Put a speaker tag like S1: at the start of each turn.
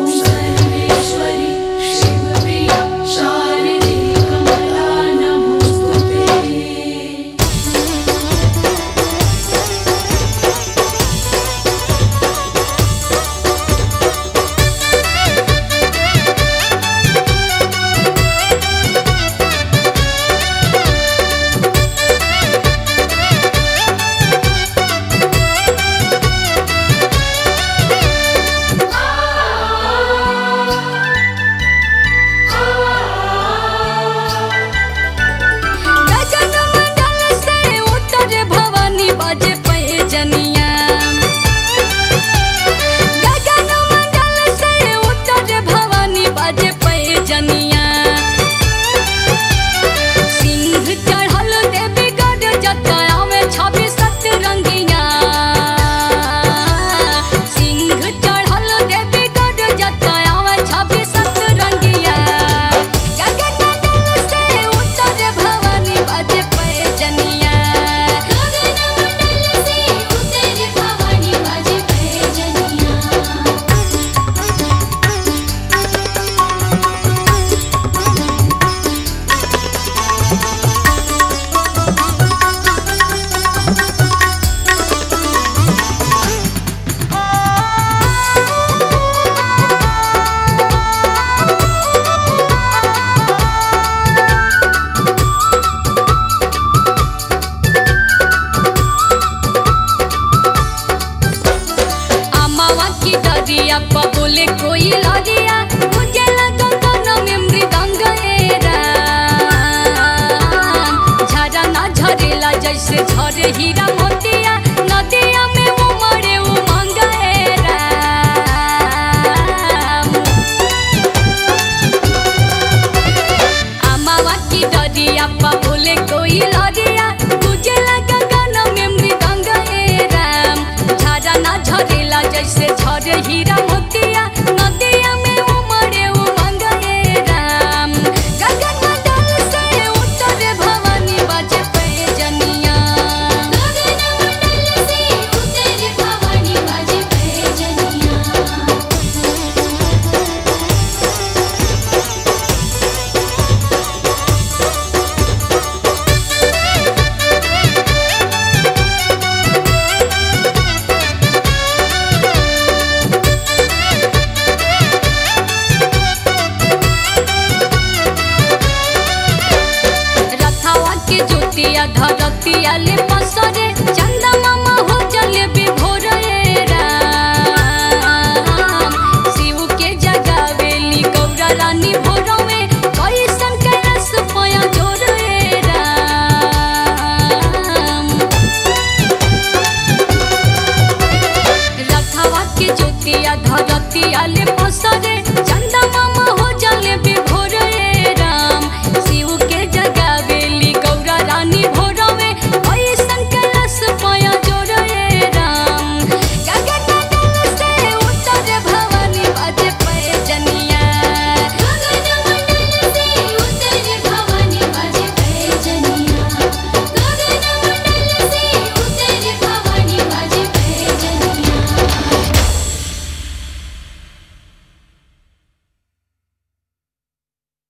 S1: सर्वेश्वरी शिवप्रिया शारदे कमला नमोस्तुते। बोले कोई लगिया मुझे लगा कानों में मृदंग झरा ना झरेला जैसे झरे हीरा मोतिया नदिया में उमड़े उमंग अमावा की डरिया बोले कोई लगिया मुझे लगा कानों में मृदंग झरा ना झरेला जैसे झरे हीरा मोतिया नदिया में उमड़े उमंग राम गगन मंडल से उतरे भवानी बाजे पैजनिया गगन मंडल से उतरे भवानी बाजे पैजनिया। धरतिया ले पसरे चंदा मामा हो चले विभोर राम शिव के जगावेली गौरा रानी भोर में कैसन कैस पया जोर राम रथवा के ज्योतिया धरतिया ले पसरे